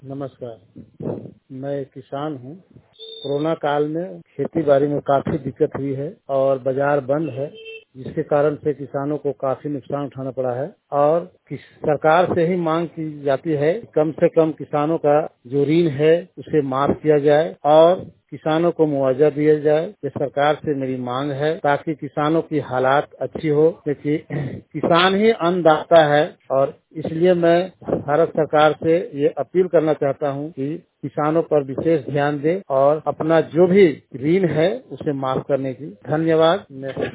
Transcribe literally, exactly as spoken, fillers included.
नमस्कार, मैं एक किसान हूँ। कोरोना काल में खेती बाड़ी में काफी दिक्कत हुई है और बाजार बंद है, जिसके कारण से किसानों को काफी नुकसान उठाना पड़ा है और किस सरकार से ही मांग की जाती है, कम से कम किसानों का जो ऋण है उसे माफ किया जाए और किसानों को मुआवजा दिया जाए। ये सरकार से मेरी मांग है ताकि किसानों की हालात अच्छी हो, क्योंकि किसान ही अन्नदाता है और इसलिए मैं भारत सरकार से ये अपील करना चाहता हूँ कि किसानों पर विशेष ध्यान दे और अपना जो भी ऋण है उसे माफ करने की। धन्यवाद।